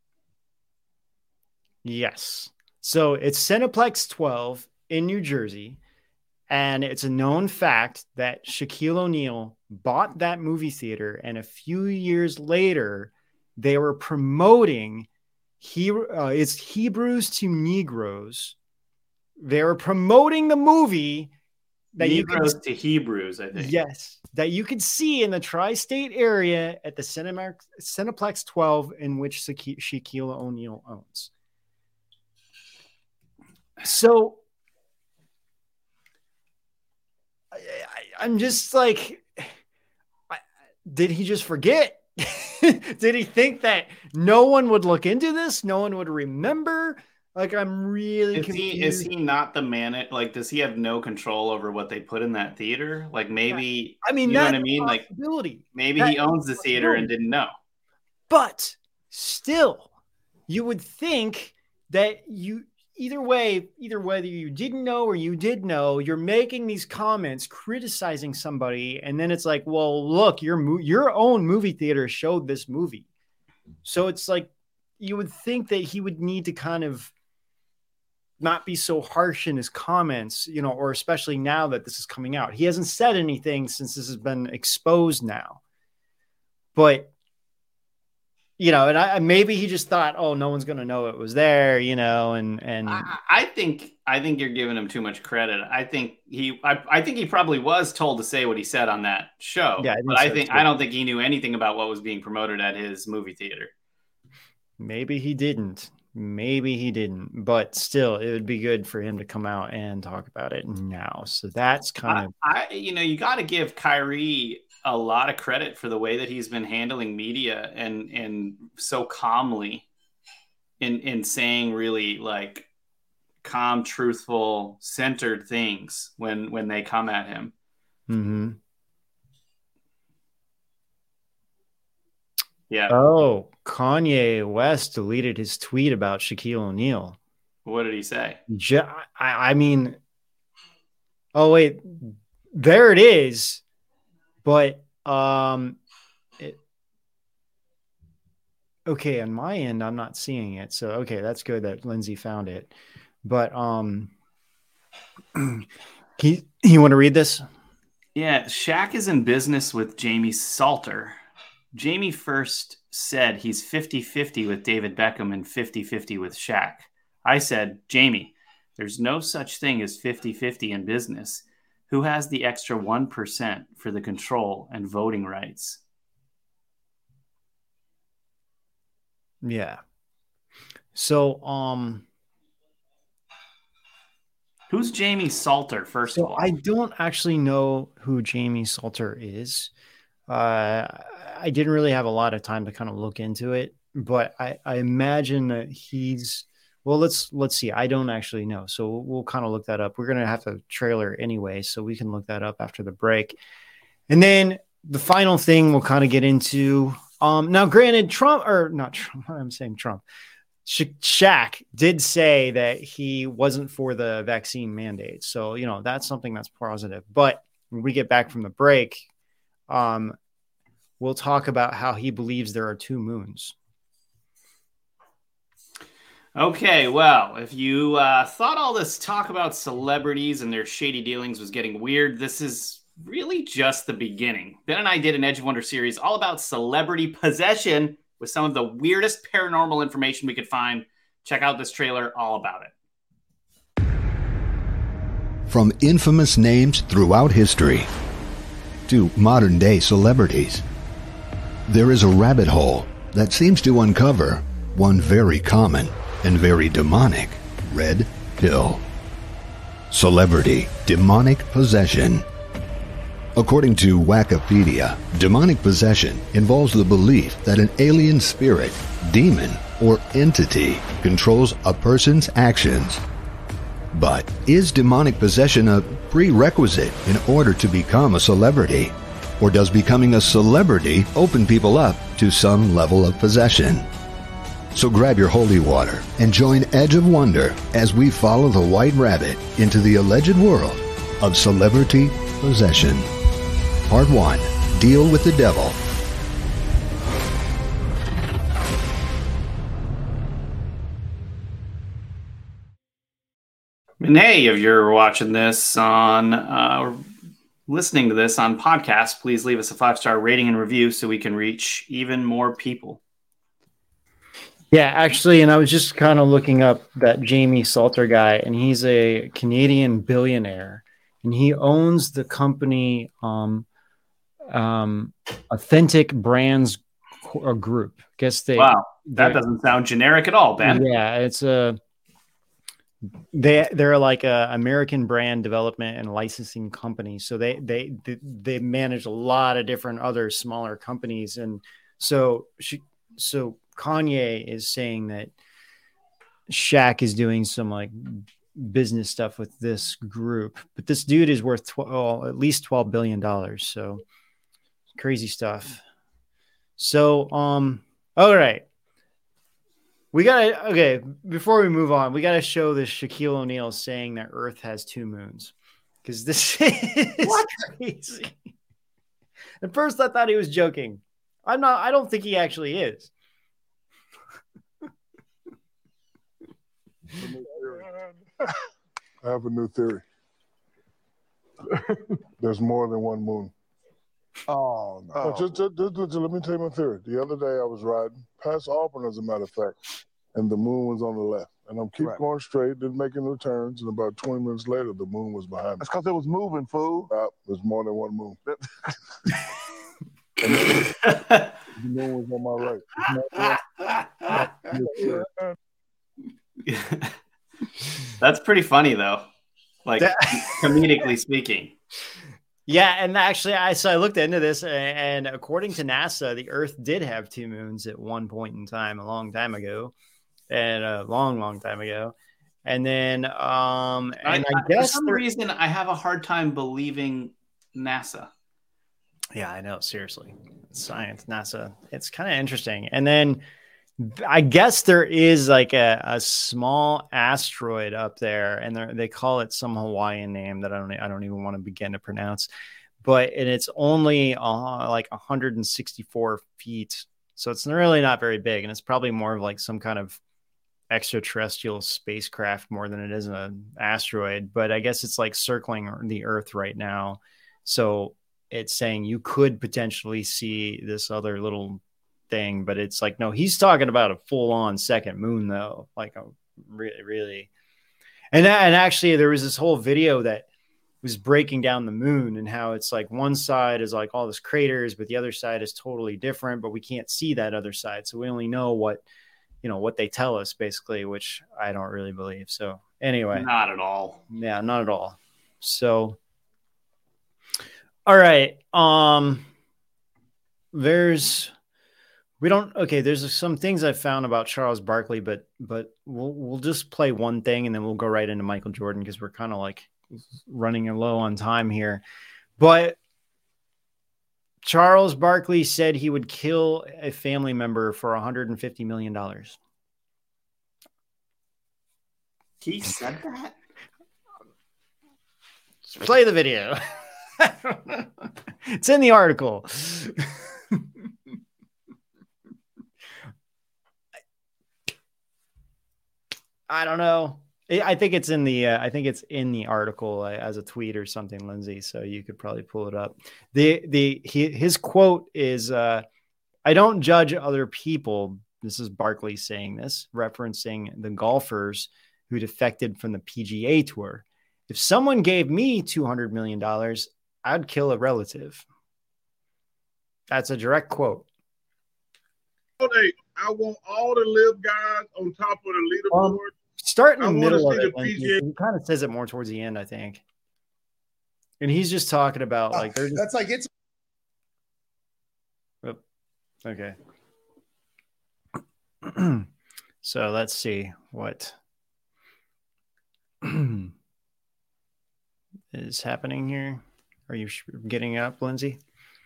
Yes. So it's Cineplex 12 in New Jersey. And it's a known fact that Shaquille O'Neal bought that movie theater, and a few years later, they were promoting it's Hebrews to Negroes. They were promoting the movie that Negroes to Hebrews, I think. Yes, that you could see in the tri-state area at the Cineplex 12, in which Shaquille O'Neal owns. So I'm just like, did he just forget? Did he think that no one would look into this? No one would remember? Like, I'm really confused. Is he not the man? Like, does he have no control over what they put in that theater? Like, maybe, you know what I mean? Like, maybe he owns the theater and didn't know. But still, you would think that either way, either whether you didn't know or you did know, you're making these comments criticizing somebody, and then it's like, well, look, your own movie theater showed this movie, so it's like you would think that he would need to kind of not be so harsh in his comments, you know, or especially now that this is coming out. He hasn't said anything since this has been exposed now, but you know, and maybe he just thought, oh, no one's going to know it was there, you know, and I think you're giving him too much credit. I think he probably was told to say what he said on that show. Yeah, but I don't think he knew anything about what was being promoted at his movie theater. Maybe he didn't. But still, it would be good for him to come out and talk about it now. So that's kind of, you got to give Kyrie a lot of credit for the way that he's been handling media and so calmly in saying really like calm, truthful, centered things when they come at him. Mm-hmm. Yeah. Oh, Kanye West deleted his tweet about Shaquille O'Neal. What did he say? I mean, oh wait, there it is. But okay, on my end, I'm not seeing it. So okay, that's good that Lindsay found it. But you want to read this? Yeah, Shaq is in business with Jamie Salter. Jamie first said he's 50-50 with David Beckham and 50-50 with Shaq. I said, Jamie, there's no such thing as 50-50 in business. Who has the extra 1% for the control and voting rights? Yeah. So, who's Jamie Salter, first of all? I don't actually know who Jamie Salter is. I didn't really have a lot of time to kind of look into it, but I imagine that he's, well, let's see. I don't actually know. So we'll kind of look that up. We're going to have a trailer anyway, so we can look that up after the break. And then the final thing we'll kind of get into, now granted, Shaq did say that he wasn't for the vaccine mandate. So, you know, that's something that's positive. But when we get back from the break, we'll talk about how he believes there are two moons. Okay, well, if you thought all this talk about celebrities and their shady dealings was getting weird, this is really just the beginning. Ben and I did an Edge of Wonder series all about celebrity possession with some of the weirdest paranormal information we could find. Check out this trailer all about it. From infamous names throughout history to modern-day celebrities, there is a rabbit hole that seems to uncover one very common and very demonic red pill. Celebrity demonic possession. According to Wikipedia, demonic possession involves the belief that an alien spirit, demon, or entity controls a person's actions. But is demonic possession a prerequisite in order to become a celebrity? Or does becoming a celebrity open people up to some level of possession? So grab your holy water and join Edge of Wonder as we follow the White Rabbit into the alleged world of celebrity possession. Part 1. Deal with the Devil. And hey, if you're watching this on, listening to this on podcast, please leave us a 5-star rating and review so we can reach even more people. Yeah, actually, and I was just kind of looking up that Jamie Salter guy, and he's a Canadian billionaire, and he owns the company Authentic Brands Group. Wow, that doesn't sound generic at all, Ben. Yeah, it's they're like a American brand development and licensing company. So they manage a lot of different other smaller companies, and so Kanye is saying that Shaq is doing some like business stuff with this group, but this dude is worth at least $12 billion. So crazy stuff. So, all right. We gotta okay. Before we move on, we gotta show this Shaquille O'Neal saying that Earth has 2 moons because this is crazy. At first, I thought he was joking. I'm not. I don't think he actually is. I have a new theory. There's more than one moon. Oh, no. Just let me tell you my theory. The other day I was riding past Auburn, as a matter of fact, and the moon was on the left. And I'm keep going straight, then making the turns, and about 20 minutes later, the moon was behind me. That's because it was moving, fool. There's more than one moon. The moon was on my right. That's pretty funny, though. Like, comedically speaking. Yeah, and actually, I looked into this, and according to NASA, the Earth did have 2 moons at one point in time, a long time ago, and a long time ago. And then, I guess for some reason, I have a hard time believing NASA. Yeah, I know. Seriously, science, NASA. It's kind of interesting. And then, I guess there is like a small asteroid up there, and they call it some Hawaiian name that I don't even want to begin to pronounce. And it's only like 164 feet, so it's really not very big, and it's probably more of like some kind of extraterrestrial spacecraft more than it is an asteroid. But I guess it's like circling the Earth right now, so it's saying you could potentially see this other little thing, but it's like, no, he's talking about a full-on second moon, though, like a really. And actually, there was this whole video that was breaking down the moon and how it's like one side is like all this craters, but the other side is totally different, but we can't see that other side, so we only know what they tell us, basically, which I don't really believe. So anyway, not at all. Yeah, not at all. So all right, there's some things I found about Charles Barkley, but we'll just play one thing and then we'll go right into Michael Jordan because we're kind of like running low on time here. But Charles Barkley said he would kill a family member for $150 million. He said that? Play the video. It's in the article. I don't know. I think it's in the article as a tweet or something, Lindsay. So you could probably pull it up. His quote is, "I don't judge other people." This is Barkley saying this, referencing the golfers who defected from the PGA Tour. If someone gave me $200 million, I'd kill a relative. That's a direct quote. I want all the live guys on top of the leaderboard. Start in the middle of it. He kind of says it more towards the end, I think. And he's just talking about like that's like it's okay. So let's see what is happening here. Are you getting up, Lindsay?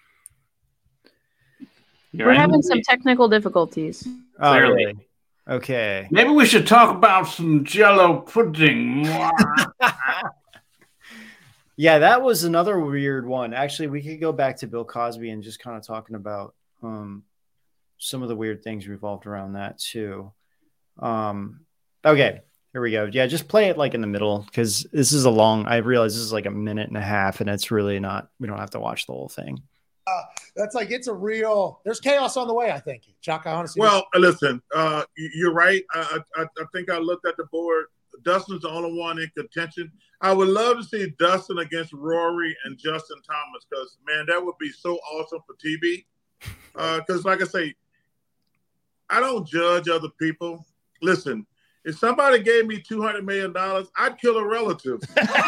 We're having some technical difficulties. Oh, really? Okay. Maybe we should talk about some Jell-O pudding. Yeah, that was another weird one. Actually, we could go back to Bill Cosby and just kind of talking about some of the weird things revolved around that too. Okay, here we go. Yeah, just play it like in the middle because this is I realize this is like a minute and a half and it's really not, we don't have to watch the whole thing. That's like it's a real. There's chaos on the way. I think, Chuck. I honestly. Well, listen, you're right. I think I looked at the board. Dustin's the only one in contention. I would love to see Dustin against Rory and Justin Thomas because man, that would be so awesome for TV. Because, like I say, I don't judge other people. Listen, if somebody gave me $200 million, I'd kill a relative.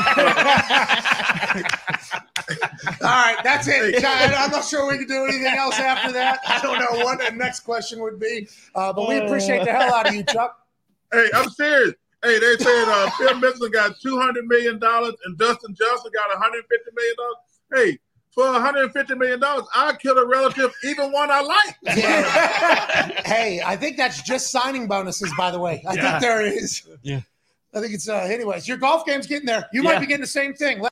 All right, that's it. I'm not sure we can do anything else after that. I don't know what the next question would be, but we appreciate the hell out of you, Chuck. Hey, I'm serious. Hey, they said Phil Mickelson got $200 million and Dustin Johnson got $150 million. Hey, for $150 million, I'd kill a relative, even one I like. Hey, I think that's just signing bonuses, by the way. I think there is. Yeah. I think it's, anyways, your golf game's getting there. You might be getting the same thing.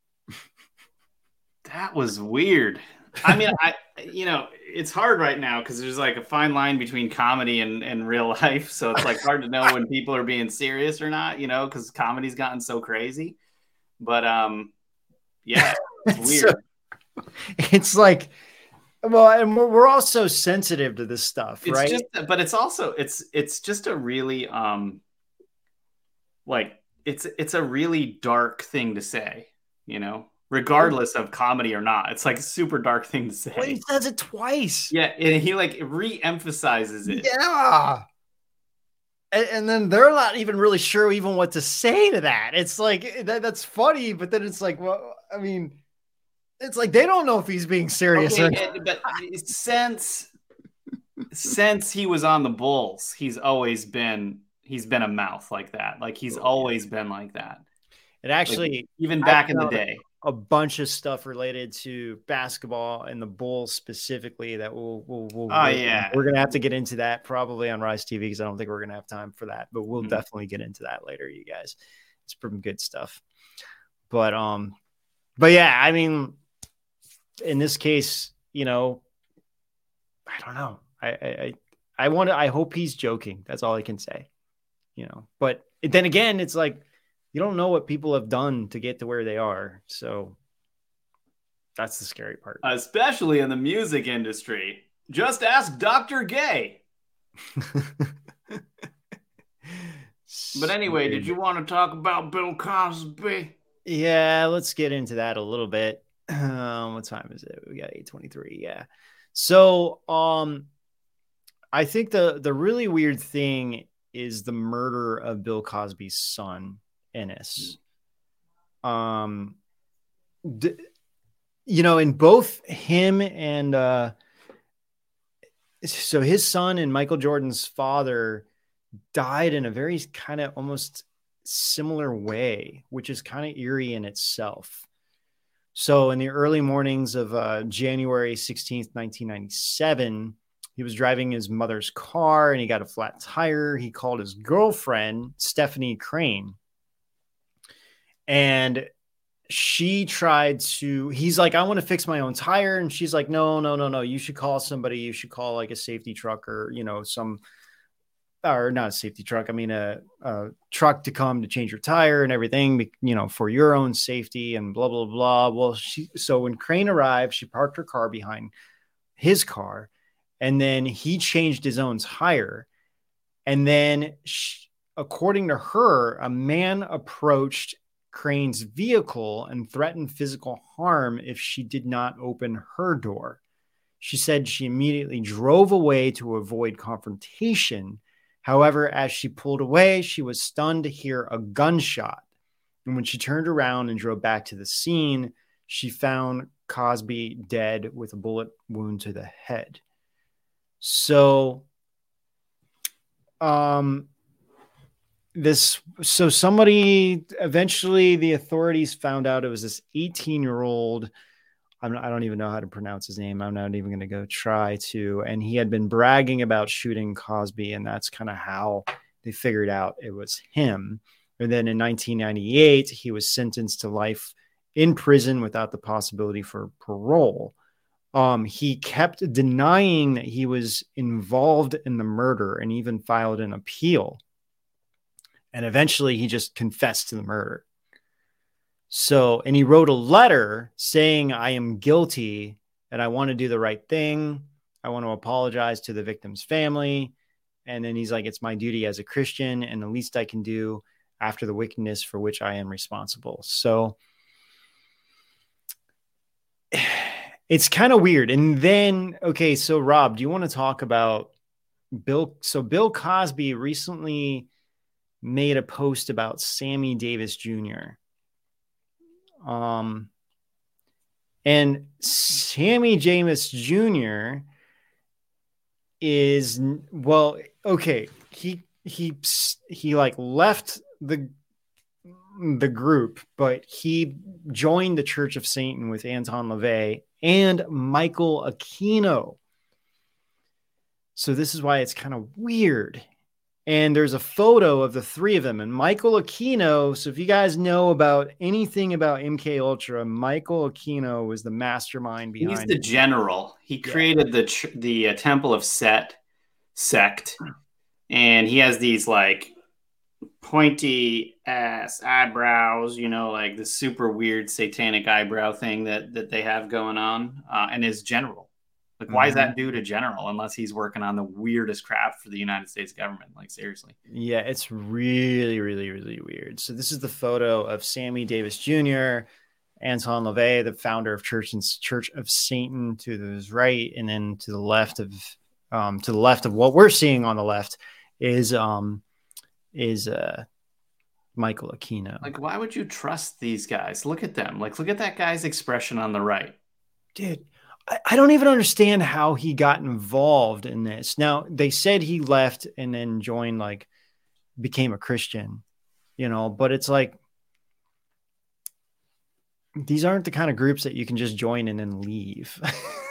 That was weird. I mean, it's hard right now because there's like a fine line between comedy and real life. So it's like hard to know when people are being serious or not, because comedy's gotten so crazy. But yeah, it's weird. It's like, well, and we're all so sensitive to this stuff, right? But it's also it's just a really it's a really dark thing to say, regardless of comedy or not. It's like a super dark thing to say. Well, he says it twice. Yeah, and he like re-emphasizes it. Yeah. And then they're not even really sure even what to say to that. It's like that's funny, but then it's like, well, I mean, it's like they don't know if he's being serious. But since he was on the Bulls, he's been a mouth like that. Like he's always been like that. It actually, like, even back in the day, a bunch of stuff related to basketball and the Bulls specifically that we're gonna have to get into that probably on Rise TV because I don't think we're gonna have time for that, but we'll definitely get into that later, you guys. It's pretty good stuff. But yeah, I mean, in this case, I don't know. I hope he's joking. That's all I can say. But then again, it's like you don't know what people have done to get to where they are. So that's the scary part. Especially in the music industry. Just ask Dr. Gay. But anyway, did you want to talk about Bill Cosby? Yeah, let's get into that a little bit. What time is it? We got 8:23. Yeah. So, I think the really weird thing is the murder of Bill Cosby's son, Ennis. In both him and so his son and Michael Jordan's father died in a very kind of almost similar way, which is kind of eerie in itself. So in the early mornings of January 16th, 1997, he was driving his mother's car and he got a flat tire. He called his girlfriend, Stephanie Crane. And he's like, I want to fix my own tire. And she's like, no. You should call somebody. You should call like a safety truck or, or not a safety truck. I mean, a truck to come to change your tire and everything, for your own safety and blah, blah, blah. Well, so when Crane arrived, she parked her car behind his car and then he changed his own tire. And then according to her, a man approached Crane's vehicle and threatened physical harm if she did not open her door. She said she immediately drove away to avoid confrontation. However, as she pulled away, she was stunned to hear a gunshot. And when she turned around and drove back to the scene, she found Cosby dead with a bullet wound to the head. So, somebody eventually the authorities found out it was this 18-year-old. I don't even know how to pronounce his name. I'm not even going to go try to. And he had been bragging about shooting Cosby, and that's kind of how they figured out it was him. And then in 1998, he was sentenced to life in prison without the possibility for parole. He kept denying that he was involved in the murder and even filed an appeal. And eventually he just confessed to the murder. So, and he wrote a letter saying, I am guilty and I want to do the right thing. I want to apologize to the victim's family. And then he's like, it's my duty as a Christian and the least I can do after the wickedness for which I am responsible. So it's kind of weird. And then, okay, so Rob, do you want to talk about Bill? So Bill Cosby recently made a post about Sammy Davis Jr. And Sammy Davis Jr. is, well, okay. He like left the the group, but he joined the Church of Satan with Anton LaVey and Michael Aquino. So this is why it's kind of weird. And there's a photo of the three of them. And Michael Aquino, so if you guys know about anything about MK Ultra, Michael Aquino was the mastermind behind He's the it. general. He created the Temple of Set sect. And he has these like pointy ass eyebrows, you know, like the super weird satanic eyebrow thing that they have going on, and is general. Like, why is that dude a general unless he's working on the weirdest crap for the United States government? Like, seriously. Yeah, it's really, really, really weird. So this is the photo of Sammy Davis Jr., Anton LaVey, the founder of Church of Satan, to his right, and then to the left of what we're seeing on the left is Michael Aquino. Like, why would you trust these guys? Look at them. Like, look at that guy's expression on the right. Dude, I don't even understand how he got involved in this. Now, they said he left and then joined, like, became a Christian, you know, but it's like, these aren't the kind of groups that you can just join and then leave.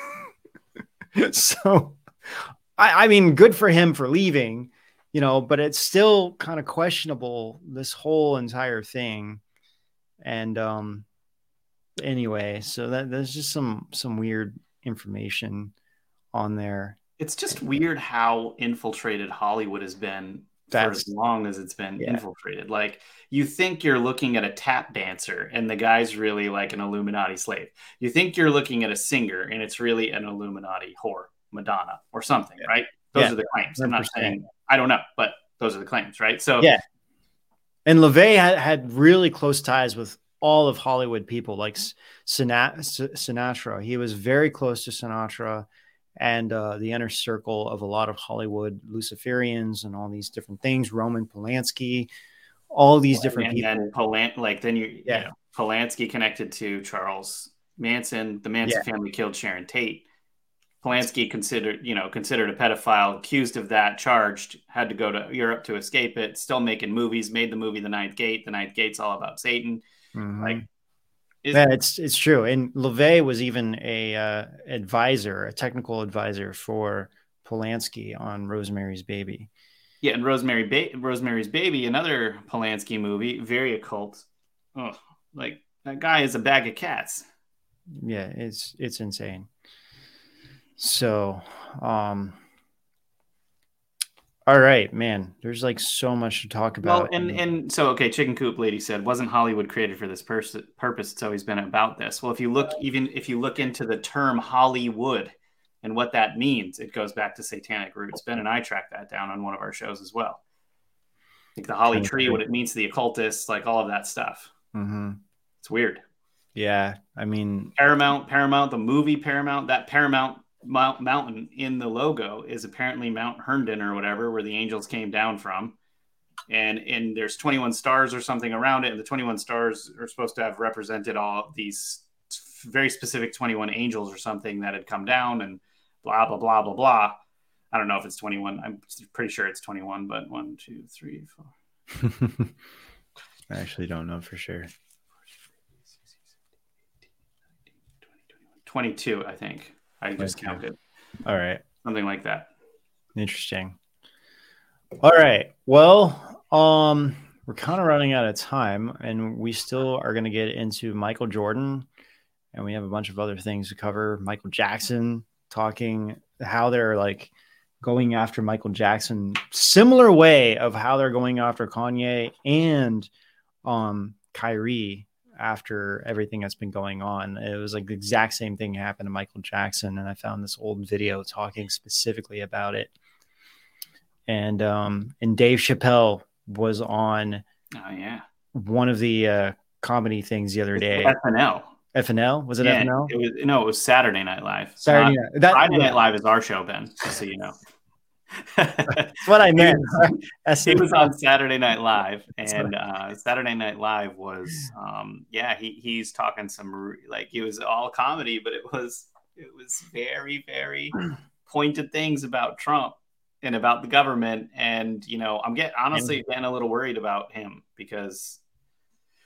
So, I mean, good for him for leaving, you know, but it's still kind of questionable, this whole entire thing. And anyway, so there's just some weird information on there. It's just weird how infiltrated Hollywood has been for as long as it's been infiltrated. Like, you think you're looking at a tap dancer and the guy's really like an Illuminati slave. You think you're looking at a singer and it's really an Illuminati whore, Madonna or something, right? Those are the claims. 100%. I'm not saying, I don't know, but those are the claims, right? So yeah. And LaVey had really close ties with all of Hollywood people, like Sinatra. He was very close to Sinatra and the inner circle of a lot of Hollywood Luciferians and all these different things. Roman Polanski, all these different people. And Polanski connected to Charles Manson. The Manson family killed Sharon Tate. Polanski considered a pedophile, accused of that, charged, had to go to Europe to escape it, still making movies, made the movie The Ninth Gate. The Ninth Gate's all about Satan. Mm-hmm. Like, it's true. And LaVey was even a technical advisor for Polanski on Rosemary's Baby. Yeah, and Rosemary's Baby, another Polanski movie, very occult. Oh, like, that guy is a bag of cats. Yeah, it's insane. So, all right, man, there's like so much to talk about. Well, and so, okay, Chicken Coop Lady said, wasn't Hollywood created for this purpose? It's always been about this. Well, if you look into the term Hollywood and what that means, it goes back to satanic roots. Ben and I tracked that down on one of our shows as well. Like the Holly Tree, what it means to the occultists, like all of that stuff. Mm-hmm. It's weird. Yeah, I mean, Paramount, the movie Paramount, that Paramount mountain in the logo is apparently Mount Herndon or whatever, where the angels came down from, and there's 21 stars or something around it, and the 21 stars are supposed to have represented all these very specific 21 angels or something that had come down, and blah blah blah blah blah. I don't know if it's 21. I'm pretty sure it's 21, but 1, 2, 3, 4. I actually don't know for sure. 22, I think. I just counted. All right. Something like that. Interesting. All right. Well, we're kind of running out of time, and we still are going to get into Michael Jordan, and we have a bunch of other things to cover. Michael Jackson, talking how they're like going after Michael Jackson, similar way of how they're going after Kanye and Kyrie. After everything that's been going on, it was like the exact same thing happened to Michael Jackson. And I found this old video talking specifically about it. And Dave Chappelle was on one of the comedy things the other day. FNL? Was it FNL? It was Saturday Night Live. Friday Night Live is our show, Ben, just so you know. That's what I meant. He was on Saturday Night Live, and Saturday Night Live was he's talking some, like, it was all comedy, but it was very, very pointed things about Trump and about the government. And I'm getting a little worried about him, because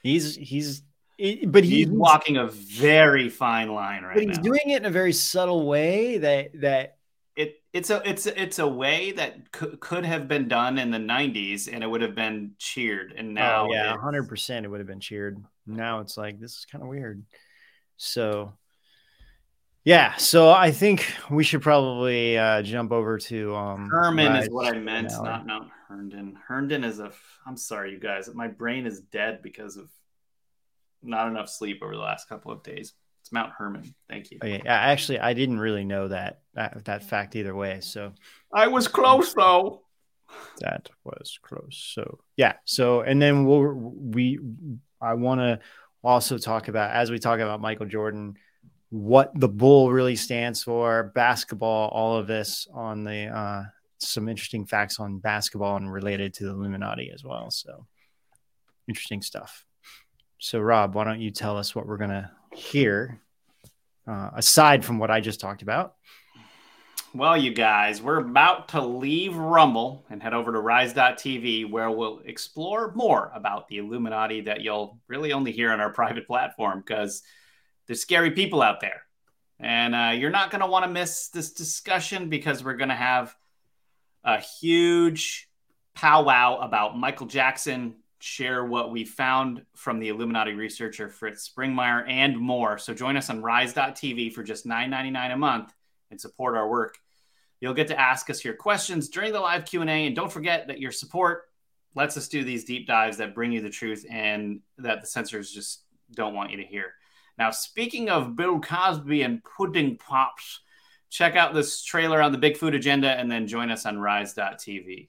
He's walking a very fine line right now. But he's doing it in a very subtle way that it's a way that could have been done in the 90s and it would have been cheered. And now 100% it would have been cheered. Now it's like, this is kind of weird. So yeah, so I think we should probably jump over to Herman is what I meant, not Mount Herndon. Herndon is I'm sorry, you guys. My brain is dead because of not enough sleep over the last couple of days. It's Mount Herman. Thank you. Okay. Actually, I didn't really know that fact either way. So I was close though. That was close. So yeah. So and then I want to also talk about, as we talk about Michael Jordan, what the Bull really stands for, basketball, all of this on the some interesting facts on basketball and related to the Illuminati as well. So interesting stuff. So Rob, why don't you tell us what we're going to hear aside from what I just talked about? Well, you guys, we're about to leave Rumble and head over to Rise.tv, where we'll explore more about the Illuminati that you'll really only hear on our private platform, because there's scary people out there. And you're not going to want to miss this discussion, because we're going to have a huge powwow about Michael Jackson, share what we found from the Illuminati researcher Fritz Springmeier, and more. So join us on Rise.tv for just $9.99 a month and support our work. You'll get to ask us your questions during the live Q&A, and don't forget that your support lets us do these deep dives that bring you the truth and that the censors just don't want you to hear. Now, speaking of Bill Cosby and pudding pops, check out this trailer on the Big Food Agenda and then join us on Rise.tv.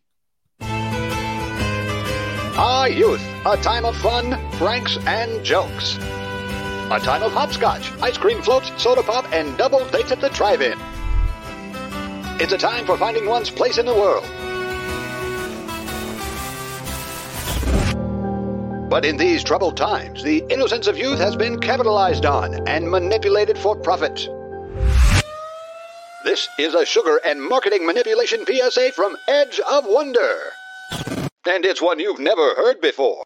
Our youth, a time of fun, pranks, and jokes. A time of hopscotch, ice cream floats, soda pop, and double dates at the drive-in. It's a time for finding one's place in the world. But in these troubled times, the innocence of youth has been capitalized on and manipulated for profit. This is a sugar and marketing manipulation PSA from Edge of Wonder. And it's one you've never heard before.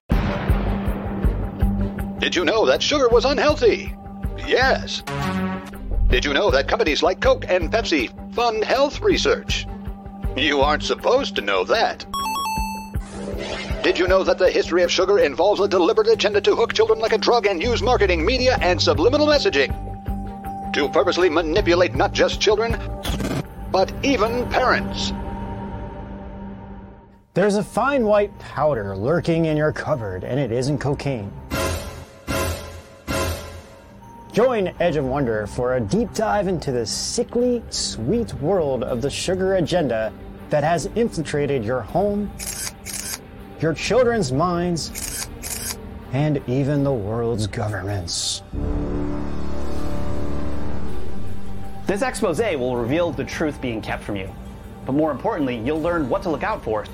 Did you know that sugar was unhealthy? Yes. Did you know that companies like Coke and Pepsi fund health research? You aren't supposed to know that. Did you know that the history of sugar involves a deliberate agenda to hook children like a drug and use marketing, media, and subliminal messaging to purposely manipulate not just children, but even parents? There's a fine white powder lurking in your cupboard, and it isn't cocaine. Join Edge of Wonder for a deep dive into the sickly, sweet world of the sugar agenda that has infiltrated your home, your children's minds, and even the world's governments. This expose will reveal the truth being kept from you. But more importantly, you'll learn what to look out for,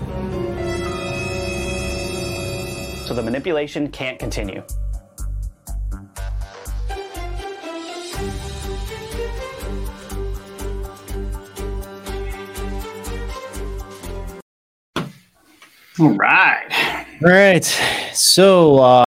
so the manipulation can't continue. All right. So